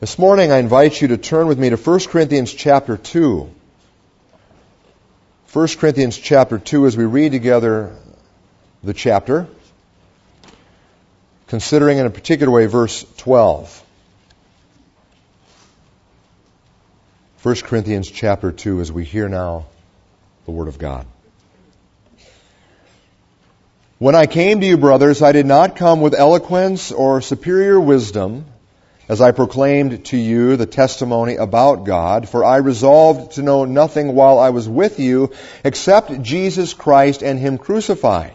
This morning I invite you to turn with me to 1 Corinthians chapter 2. 1 Corinthians chapter 2 as we read together the chapter, considering in a particular way verse 12. 1 Corinthians chapter 2 as we hear now the Word of God. When I came to you, brothers, I did not come with eloquence or superior wisdom, as I proclaimed to you the testimony about God, for I resolved to know nothing while I was with you except Jesus Christ and Him crucified.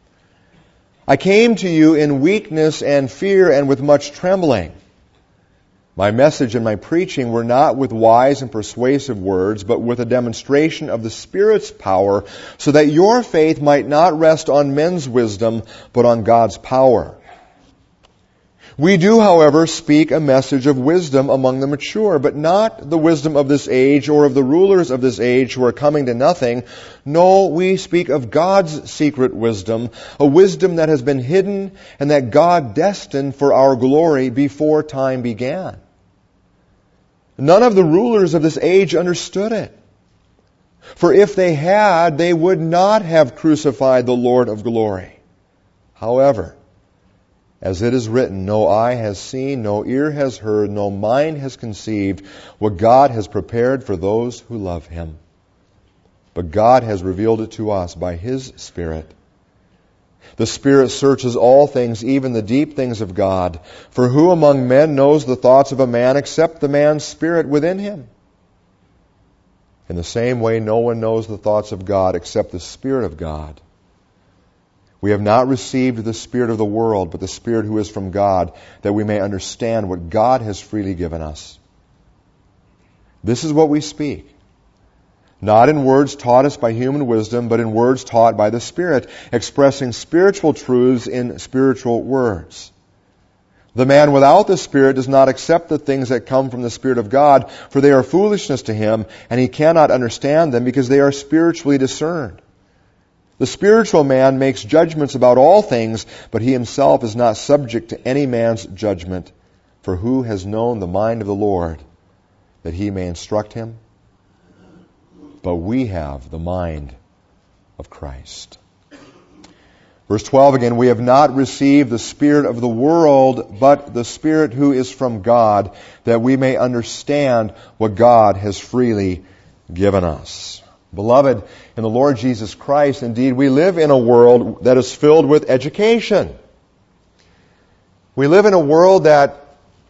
I came to you in weakness and fear and with much trembling. My message and my preaching were not with wise and persuasive words, but with a demonstration of the Spirit's power, so that your faith might not rest on men's wisdom, but on God's power. We do, however, speak a message of wisdom among the mature, but not the wisdom of this age or of the rulers of this age who are coming to nothing. No, we speak of God's secret wisdom, a wisdom that has been hidden and that God destined for our glory before time began. None of the rulers of this age understood it. For if they had, they would not have crucified the Lord of glory. However, as it is written, no eye has seen, no ear has heard, no mind has conceived what God has prepared for those who love Him. But God has revealed it to us by His Spirit. The Spirit searches all things, even the deep things of God. For who among men knows the thoughts of a man except the man's spirit within him? In the same way, no one knows the thoughts of God except the Spirit of God. We have not received the spirit of the world, but the Spirit who is from God, that we may understand what God has freely given us. This is what we speak, not in words taught us by human wisdom, but in words taught by the Spirit, expressing spiritual truths in spiritual words. The man without the Spirit does not accept the things that come from the Spirit of God, for they are foolishness to him, and he cannot understand them because they are spiritually discerned. The spiritual man makes judgments about all things, but he himself is not subject to any man's judgment. For who has known the mind of the Lord, that he may instruct him? But we have the mind of Christ. Verse 12 again, we have not received the spirit of the world, but the Spirit who is from God, that we may understand what God has freely given us. Beloved, in the Lord Jesus Christ, indeed, we live in a world that is filled with education. We live in a world that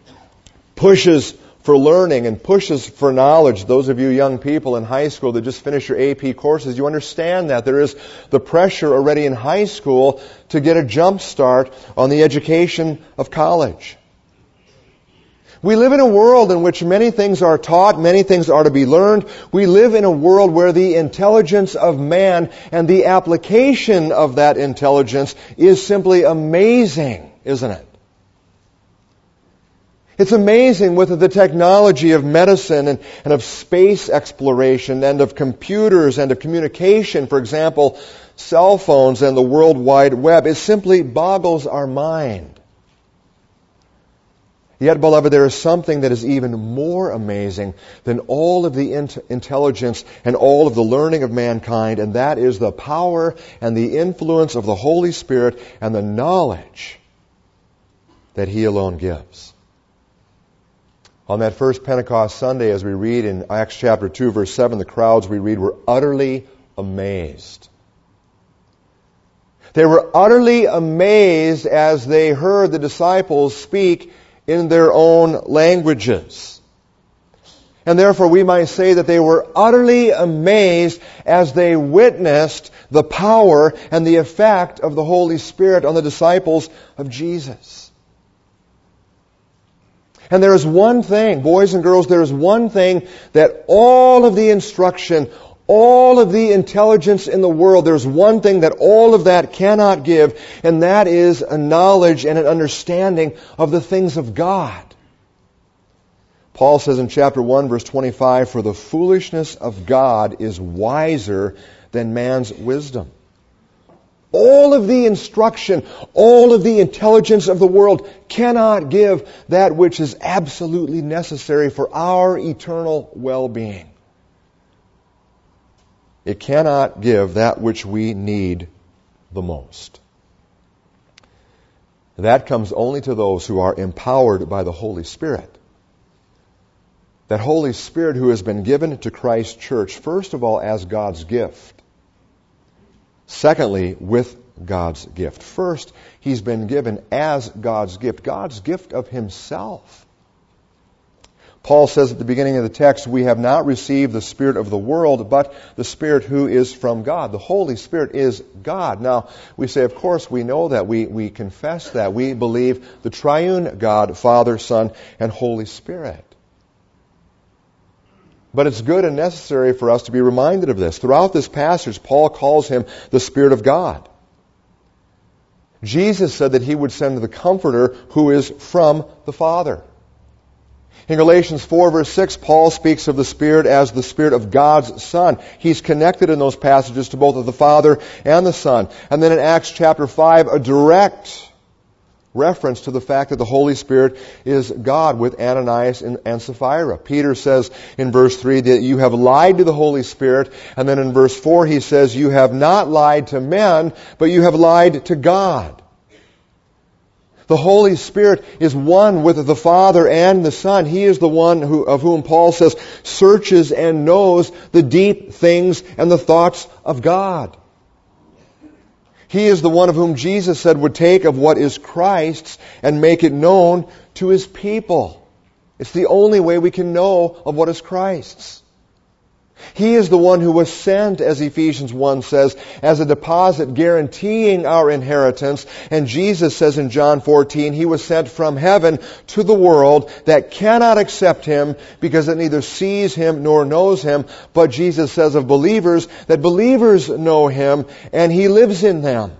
pushes for learning and pushes for knowledge. Those of you young people in high school that just finished your AP courses, you understand that. There is the pressure already in high school to get a jump start on the education of college. We live in a world in which many things are taught, many things are to be learned. We live in a world where the intelligence of man and the application of that intelligence is simply amazing, isn't it? It's amazing with the technology of medicine and of space exploration and of computers and of communication, for example, cell phones and the World Wide Web. It simply boggles our mind. Yet, beloved, there is something that is even more amazing than all of the intelligence and all of the learning of mankind, and that is the power and the influence of the Holy Spirit and the knowledge that He alone gives. On that first Pentecost Sunday, as we read in Acts chapter 2, verse 7, the crowds we read were utterly amazed. They were utterly amazed as they heard the disciples speak in their own languages. And therefore we might say that they were utterly amazed as they witnessed the power and the effect of the Holy Spirit on the disciples of Jesus. And there is one thing, boys and girls, there is one thing that all of the instruction, all of the intelligence in the world, there's one thing that all of that cannot give, and that is a knowledge and an understanding of the things of God. Paul says in chapter 1, verse 25, for the foolishness of God is wiser than man's wisdom. all of the instruction, all of the intelligence of the world cannot give that which is absolutely necessary for our eternal well-being. It cannot give that which we need the most. That comes only to those who are empowered by the Holy Spirit. That Holy Spirit who has been given to Christ's church, first of all, as God's gift. Secondly, with God's gift. First, He's been given as God's gift of Himself. Paul says at the beginning of the text, we have not received the Spirit of the world, but the Spirit who is from God. The Holy Spirit is God. Now, we say, of course, we know that. We confess that. We believe the triune God, Father, Son, and Holy Spirit. But it's good and necessary for us to be reminded of this. Throughout this passage, Paul calls Him the Spirit of God. Jesus said that He would send the Comforter who is from the Father. In Galatians 4 verse 6, Paul speaks of the Spirit as the Spirit of God's Son. He's connected in those passages to both of the Father and the Son. And then in Acts chapter 5, a direct reference to the fact that the Holy Spirit is God with Ananias and Sapphira. Peter says in verse 3 that you have lied to the Holy Spirit. And then in verse 4 he says you have not lied to men, but you have lied to God. The Holy Spirit is one with the Father and the Son. He is the one of whom Paul says searches and knows the deep things and the thoughts of God. He is the one of whom Jesus said would take of what is Christ's and make it known to His people. It's the only way we can know of what is Christ's. He is the one who was sent, as Ephesians 1 says, as a deposit guaranteeing our inheritance. And Jesus says in John 14, He was sent from heaven to the world that cannot accept Him because it neither sees Him nor knows Him. But Jesus says of believers that believers know Him and He lives in them.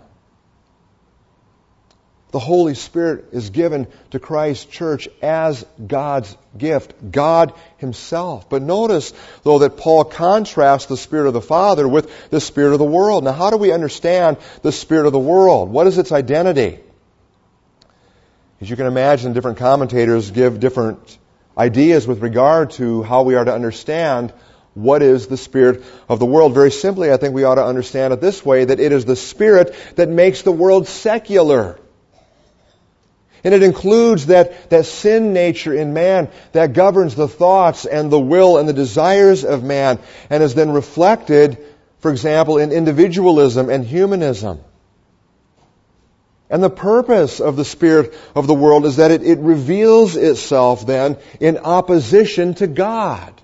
The Holy Spirit is given to Christ's church as God's gift, God Himself. But notice, though, that Paul contrasts the Spirit of the Father with the Spirit of the world. Now, how do we understand the Spirit of the world? What is its identity? As you can imagine, different commentators give different ideas with regard to how we are to understand what is the spirit of the world. Very simply, I think we ought to understand it this way, that it is the spirit that makes the world secular. And it includes that sin nature in man that governs the thoughts and the will and the desires of man and is then reflected, for example, in individualism and humanism. And the purpose of the spirit of the world is that it reveals itself then in opposition to God.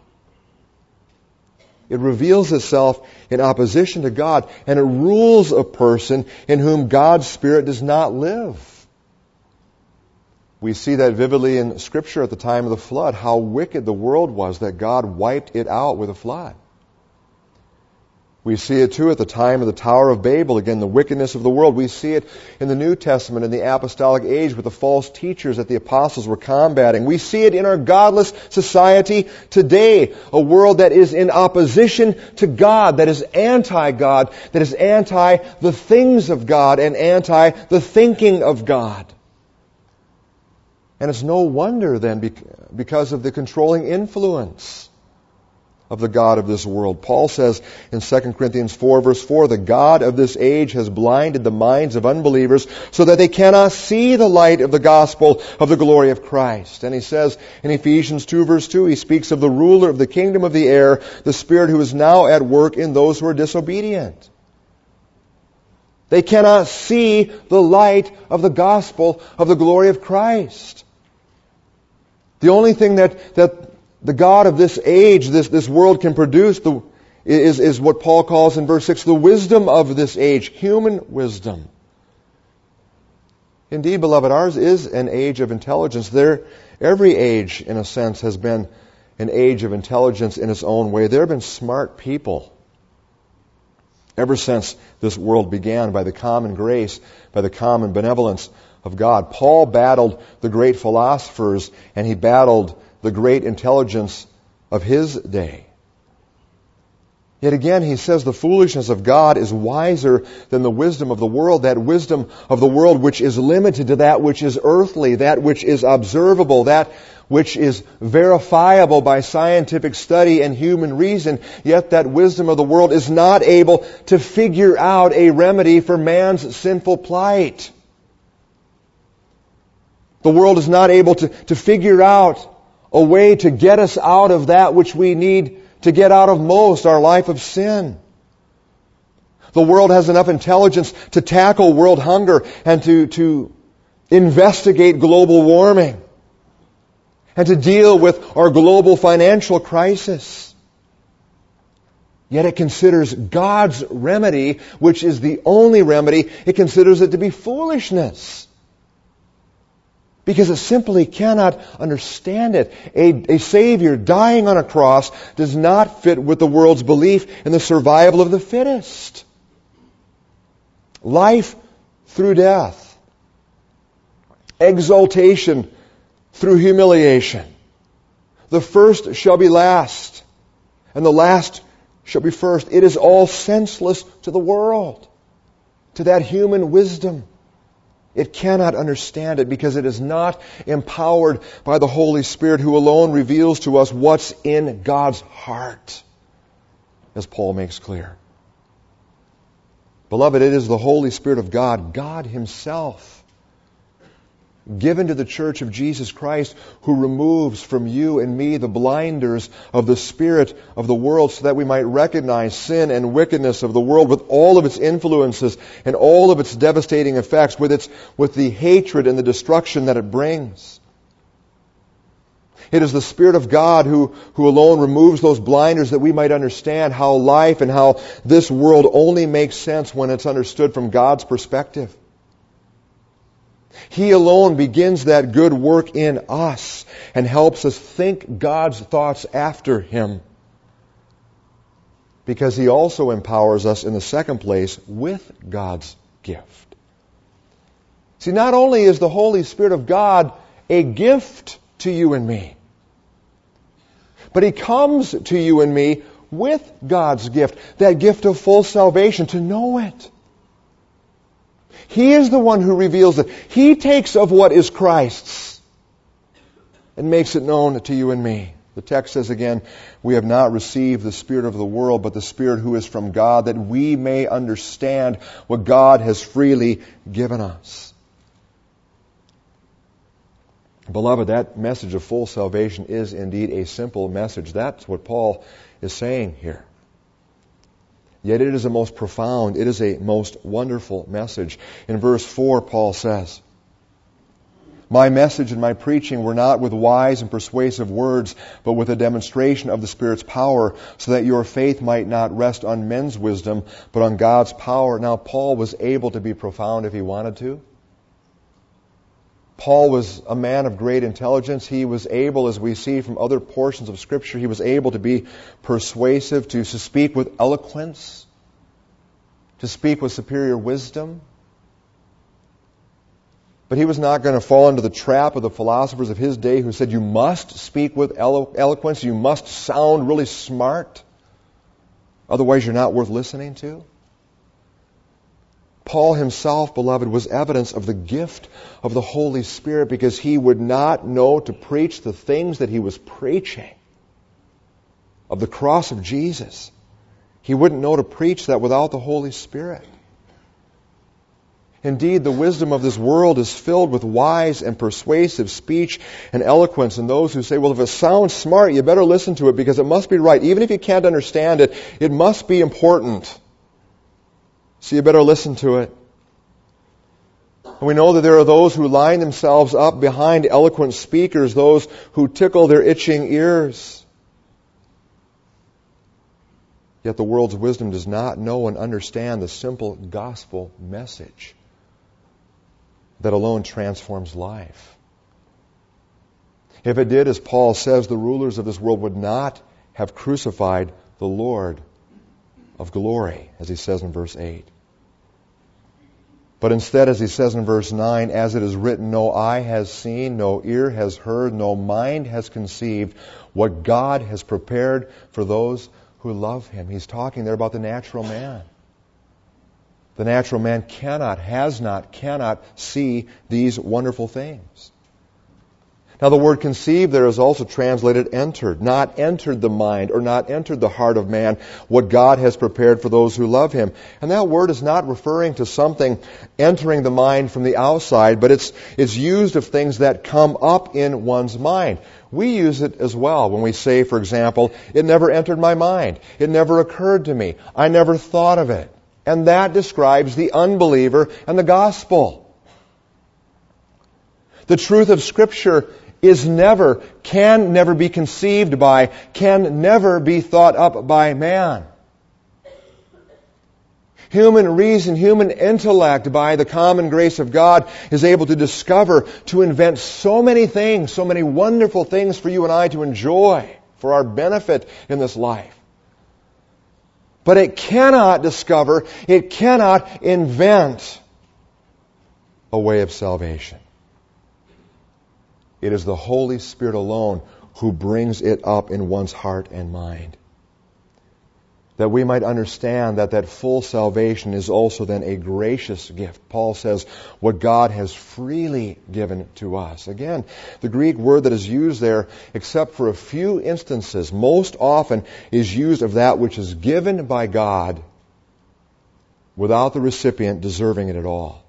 It reveals itself in opposition to God, and it rules a person in whom God's Spirit does not live. We see that vividly in Scripture at the time of the flood, how wicked the world was that God wiped it out with a flood. We see it too at the time of the Tower of Babel, again, the wickedness of the world. We see it in the New Testament, in the apostolic age, with the false teachers that the apostles were combating. We see it in our godless society today, a world that is in opposition to God, that is anti-God, that is anti the things of God and anti the thinking of God. And it's no wonder then because of the controlling influence of the God of this world. Paul says in 2 Corinthians 4 verse 4, the God of this age has blinded the minds of unbelievers so that they cannot see the light of the gospel of the glory of Christ. And he says in Ephesians 2 verse 2, he speaks of the ruler of the kingdom of the air, the Spirit who is now at work in those who are disobedient. They cannot see the light of the gospel of the glory of Christ. The only thing that the God of this age, this world can produce is what Paul calls in verse 6, the wisdom of this age, human wisdom. Indeed, beloved, ours is an age of intelligence. Every age, in a sense, has been an age of intelligence in its own way. There have been smart people ever since this world began by the common grace, by the common benevolence of God. Paul battled the great philosophers and he battled the great intelligence of his day. Yet again, he says the foolishness of God is wiser than the wisdom of the world, that wisdom of the world which is limited to that which is earthly, that which is observable, that which is verifiable by scientific study and human reason. Yet that wisdom of the world is not able to figure out a remedy for man's sinful plight. The world is not able to figure out a way to get us out of that which we need to get out of most, our life of sin. The world has enough intelligence to tackle world hunger and to investigate global warming and to deal with our global financial crisis. Yet it considers God's remedy, which is the only remedy, it considers it to be foolishness. Because it simply cannot understand it. A Savior dying on a cross does not fit with the world's belief in the survival of the fittest. Life through death. Exaltation through humiliation. The first shall be last, and the last shall be first. It is all senseless to the world, to that human wisdom. It cannot understand it because it is not empowered by the Holy Spirit, who alone reveals to us what's in God's heart, as Paul makes clear. Beloved, it is the Holy Spirit of God, God Himself, given to the Church of Jesus Christ, who removes from you and me the blinders of the spirit of the world, so that we might recognize sin and wickedness of the world with all of its influences and all of its devastating effects, with the hatred and the destruction that it brings. It is the Spirit of God who alone removes those blinders, that we might understand how life and how this world only makes sense when it's understood from God's perspective. He alone begins that good work in us and helps us think God's thoughts after Him. Because He also empowers us in the second place with God's gift. See, not only is the Holy Spirit of God a gift to you and me, but He comes to you and me with God's gift, that gift of full salvation, to know it. He is the one who reveals it. He takes of what is Christ's and makes it known to you and me. The text says again, we have not received the Spirit of the world, but the Spirit who is from God, that we may understand what God has freely given us. Beloved, that message of full salvation is indeed a simple message. That's what Paul is saying here. Yet it is a most profound, it is a most wonderful message. In verse 4, Paul says, "My message and my preaching were not with wise and persuasive words, but with a demonstration of the Spirit's power, so that your faith might not rest on men's wisdom, but on God's power." Now, Paul was able to be profound if he wanted to. Paul was a man of great intelligence. He was able, as we see from other portions of Scripture, he was able to be persuasive, to speak with eloquence, to speak with superior wisdom. But he was not going to fall into the trap of the philosophers of his day who said, you must speak with eloquence, you must sound really smart, otherwise you're not worth listening to. Paul himself, beloved, was evidence of the gift of the Holy Spirit, because he would not know to preach the things that he was preaching of the cross of Jesus. He wouldn't know to preach that without the Holy Spirit. Indeed, the wisdom of this world is filled with wise and persuasive speech and eloquence, and those who say, well, if it sounds smart, you better listen to it because it must be right. Even if you can't understand it, it must be important. So you better listen to it. And we know that there are those who line themselves up behind eloquent speakers, those who tickle their itching ears. Yet the world's wisdom does not know and understand the simple gospel message that alone transforms life. If it did, as Paul says, the rulers of this world would not have crucified the Lord of glory, as he says in verse 8. But instead, as he says in verse 9, as it is written, no eye has seen, no ear has heard, no mind has conceived what God has prepared for those who love Him. He's talking there about the natural man. The natural man cannot see these wonderful things. Now the word conceived there is also translated entered. Not entered the mind or not entered the heart of man what God has prepared for those who love Him. And that word is not referring to something entering the mind from the outside, but it's used of things that come up in one's mind. We use it as well when we say, for example, it never entered my mind. It never occurred to me. I never thought of it. And that describes the unbeliever and the gospel. The truth of Scripture can never be conceived by, can never be thought up by man. Human reason, human intellect, by the common grace of God, is able to discover, to invent so many things, so many wonderful things for you and I to enjoy, for our benefit in this life. But it cannot discover, it cannot invent a way of salvation. It is the Holy Spirit alone who brings it up in one's heart and mind. That we might understand that full salvation is also then a gracious gift. Paul says, what God has freely given to us. Again, the Greek word that is used there, except for a few instances, most often is used of that which is given by God without the recipient deserving it at all.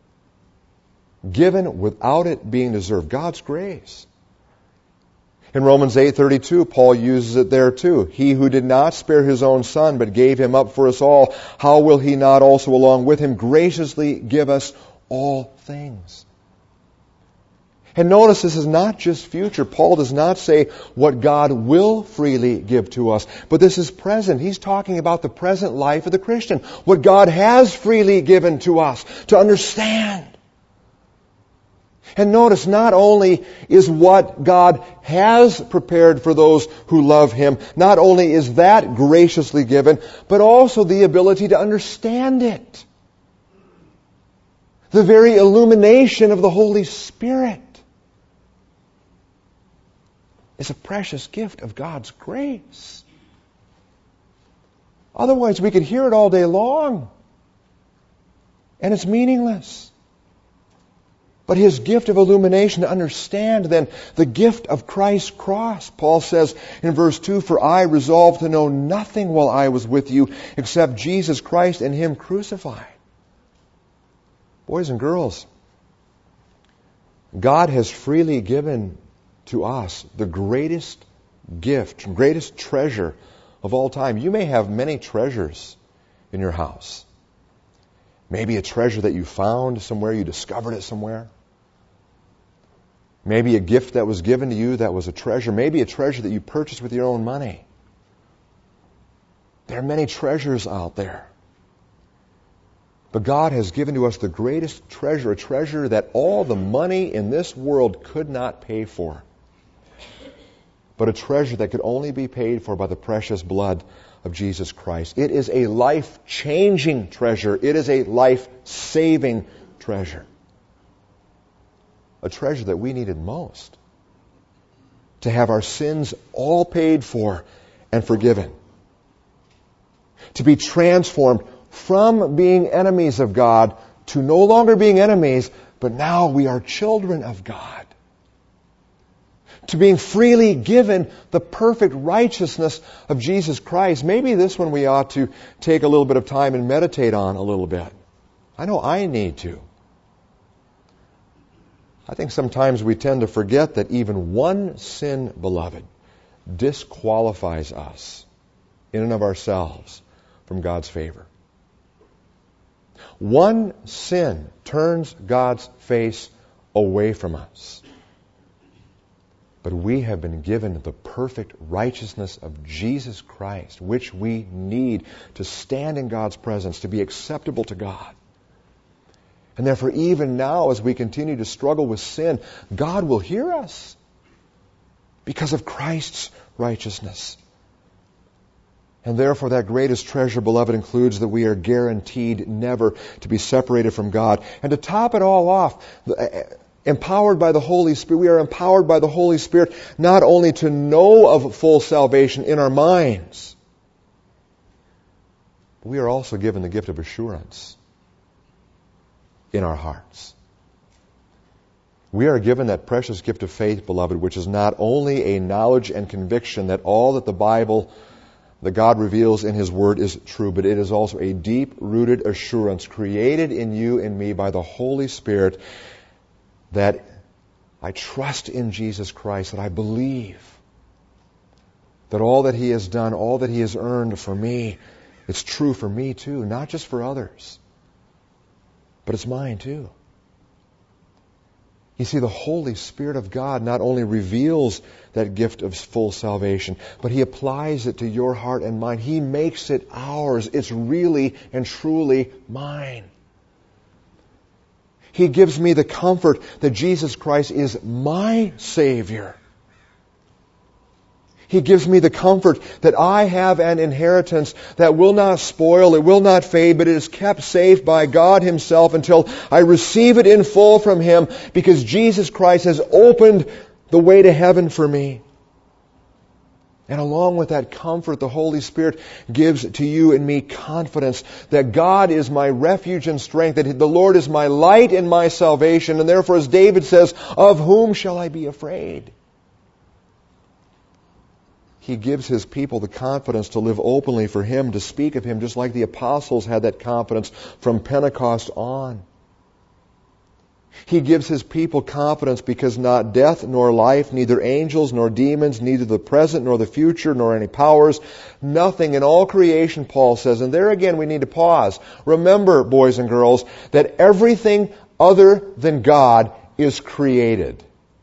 Given without it being deserved. God's grace. In Romans 8:32, Paul uses it there too. He who did not spare His own Son, but gave Him up for us all, how will He not also along with Him graciously give us all things? And notice this is not just future. Paul does not say what God will freely give to us, but this is present. He's talking about the present life of the Christian. What God has freely given to us to understand. And notice, not only is what God has prepared for those who love Him, not only is that graciously given, but also the ability to understand it. The very illumination of the Holy Spirit is a precious gift of God's grace. Otherwise, we could hear it all day long, and it's meaningless. But His gift of illumination to understand then the gift of Christ's cross. Paul says in verse 2, for I resolved to know nothing while I was with you except Jesus Christ and Him crucified. Boys and girls, God has freely given to us the greatest gift, greatest treasure of all time. You may have many treasures in your house. Maybe a treasure that you found somewhere, you discovered it somewhere. Maybe a gift that was given to you that was a treasure. Maybe a treasure that you purchased with your own money. There are many treasures out there. But God has given to us the greatest treasure, a treasure that all the money in this world could not pay for. But a treasure that could only be paid for by the precious blood of Jesus Christ. It is a life-changing treasure. It is a life-saving treasure. A treasure that we needed most. To have our sins all paid for and forgiven. To be transformed from being enemies of God to no longer being enemies, but now we are children of God. To being freely given the perfect righteousness of Jesus Christ. Maybe this one we ought to take a little bit of time and meditate on a little bit. I know I need to. I think sometimes we tend to forget that even one sin, beloved, disqualifies us in and of ourselves from God's favor. One sin turns God's face away from us. But we have been given the perfect righteousness of Jesus Christ, which we need to stand in God's presence, to be acceptable to God. And therefore, even now, as we continue to struggle with sin, God will hear us because of Christ's righteousness. And therefore, that greatest treasure, beloved, includes that we are guaranteed never to be separated from God. And to top it all off, empowered by the Holy Spirit, we are empowered by the Holy Spirit not only to know of full salvation in our minds, we are also given the gift of assurance in our hearts. We are given that precious gift of faith, beloved, which is not only a knowledge and conviction that all that the Bible, that God reveals in His Word is true, but it is also a deep-rooted assurance created in you and me by the Holy Spirit that I trust in Jesus Christ, that I believe that all that He has done, all that He has earned for me, it's true for me too, not just for others, but it's mine too. You see, the Holy Spirit of God not only reveals that gift of full salvation, but He applies it to your heart and mind. He makes it ours. It's really and truly mine. He gives me the comfort that Jesus Christ is my Savior. He gives me the comfort that I have an inheritance that will not spoil, it will not fade, but it is kept safe by God Himself until I receive it in full from Him, because Jesus Christ has opened the way to heaven for me. And along with that comfort, the Holy Spirit gives to you and me confidence that God is my refuge and strength, that the Lord is my light and my salvation, and therefore, as David says, of whom shall I be afraid? He gives His people the confidence to live openly for Him, to speak of Him, just like the apostles had that confidence from Pentecost on. He gives His people confidence because not death nor life, neither angels nor demons, neither the present nor the future, nor any powers, nothing in all creation, Paul says. And there again we need to pause. Remember, boys and girls, that everything other than God is created.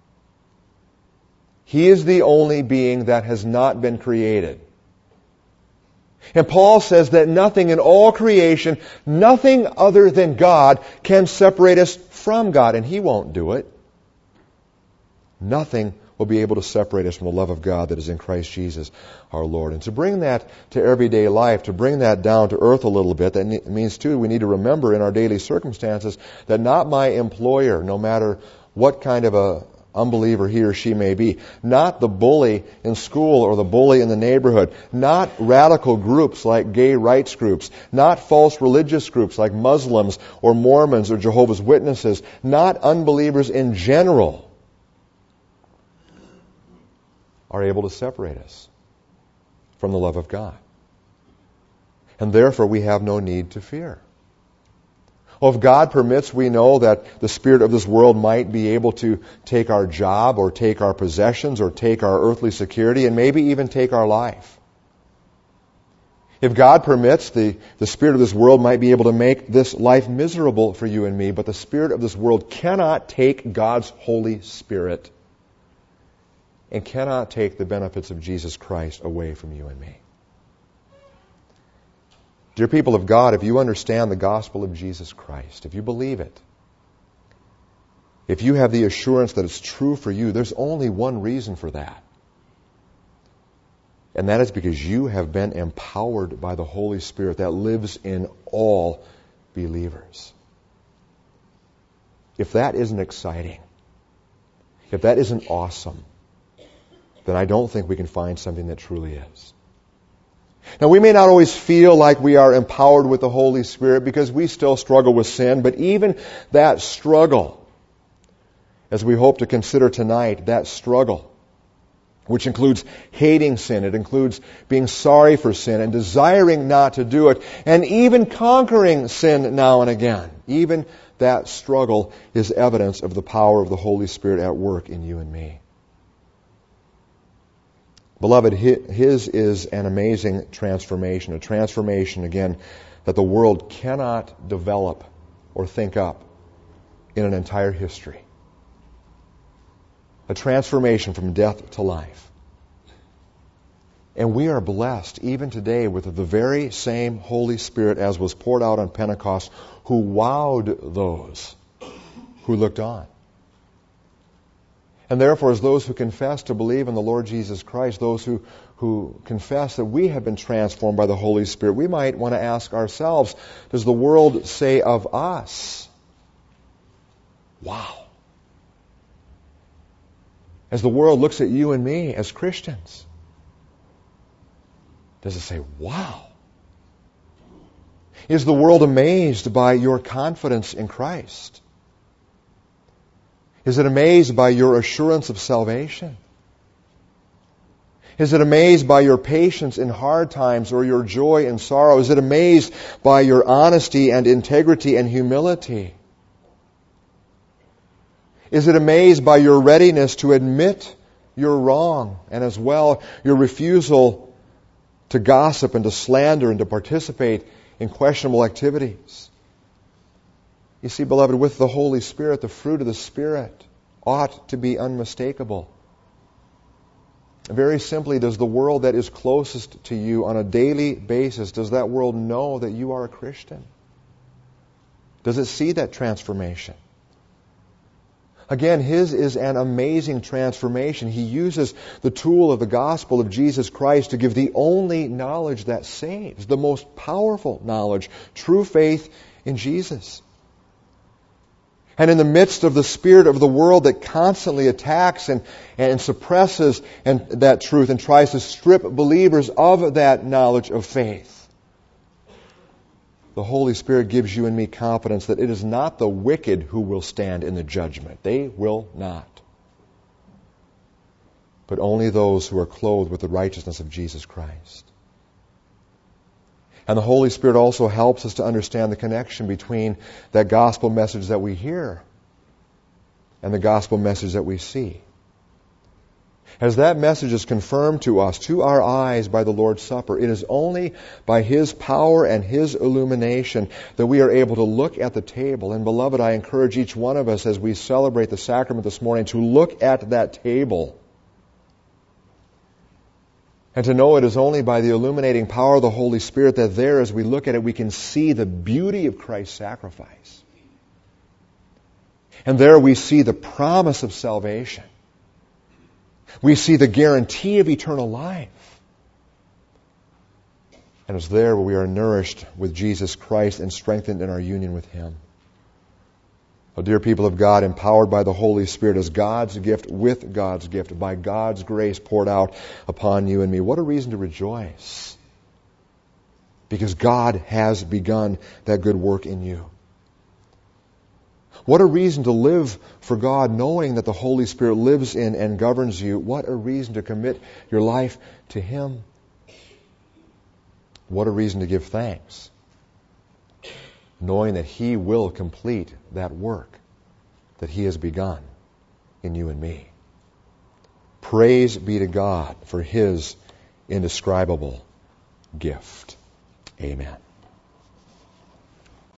He is the only being that has not been created. And Paul says that nothing in all creation, nothing other than God, can separate us from God. And He won't do it. Nothing will be able to separate us from the love of God that is in Christ Jesus our Lord. And to bring that to everyday life, to bring that down to earth a little bit, that means too, we need to remember in our daily circumstances that not my employer, no matter what kind of a unbeliever he or she may be, not the bully in school or the bully in the neighborhood, not radical groups like gay rights groups, not false religious groups like Muslims or Mormons or Jehovah's Witnesses, not unbelievers in general are able to separate us from the love of God. And therefore we have no need to fear. Well, if God permits, we know that the spirit of this world might be able to take our job or take our possessions or take our earthly security and maybe even take our life. If God permits, the spirit of this world might be able to make this life miserable for you and me, but the spirit of this world cannot take God's Holy Spirit and cannot take the benefits of Jesus Christ away from you and me. Dear people of God, if you understand the gospel of Jesus Christ, if you believe it, if you have the assurance that it's true for you, there's only one reason for that. And that is because you have been empowered by the Holy Spirit that lives in all believers. If that isn't exciting, if that isn't awesome, then I don't think we can find something that truly is. Now, we may not always feel like we are empowered with the Holy Spirit because we still struggle with sin, but even that struggle, as we hope to consider tonight, that struggle, which includes hating sin, it includes being sorry for sin and desiring not to do it, and even conquering sin now and again, even that struggle is evidence of the power of the Holy Spirit at work in you and me. Beloved, His is an amazing transformation, a transformation, again, that the world cannot develop or think up in an entire history. A transformation from death to life. And we are blessed even today with the very same Holy Spirit as was poured out on Pentecost, who wowed those who looked on. And therefore, as those who confess to believe in the Lord Jesus Christ, those who confess that we have been transformed by the Holy Spirit, we might want to ask ourselves, does the world say of us, wow? As the world looks at you and me as Christians, does it say, wow? Is the world amazed by your confidence in Christ? Is it amazed by your assurance of salvation? Is it amazed by your patience in hard times or your joy in sorrow? Is it amazed by your honesty and integrity and humility? Is it amazed by your readiness to admit you're wrong, and as well your refusal to gossip and to slander and to participate in questionable activities? You see, beloved, with the Holy Spirit, the fruit of the Spirit ought to be unmistakable. Very simply, does the world that is closest to you on a daily basis, does that world know that you are a Christian? Does it see that transformation? Again, His is an amazing transformation. He uses the tool of the gospel of Jesus Christ to give the only knowledge that saves, the most powerful knowledge, true faith in Jesus. And in the midst of the spirit of the world that constantly attacks and suppresses that truth and tries to strip believers of that knowledge of faith, the Holy Spirit gives you and me confidence that it is not the wicked who will stand in the judgment. They will not. But only those who are clothed with the righteousness of Jesus Christ. And the Holy Spirit also helps us to understand the connection between that gospel message that we hear and the gospel message that we see. As that message is confirmed to us, to our eyes by the Lord's Supper, it is only by His power and His illumination that we are able to look at the table. And beloved, I encourage each one of us as we celebrate the sacrament this morning to look at that table and to know it is only by the illuminating power of the Holy Spirit that there, as we look at it, we can see the beauty of Christ's sacrifice. And there we see the promise of salvation. We see the guarantee of eternal life. And it's there where we are nourished with Jesus Christ and strengthened in our union with Him. Oh, dear people of God, empowered by the Holy Spirit as God's gift, with God's gift, by God's grace poured out upon you and me. What a reason to rejoice. Because God has begun that good work in you. What a reason to live for God, knowing that the Holy Spirit lives in and governs you. What a reason to commit your life to Him. What a reason to give thanks, knowing that He will complete that work that He has begun in you and me. Praise be to God for His indescribable gift. Amen.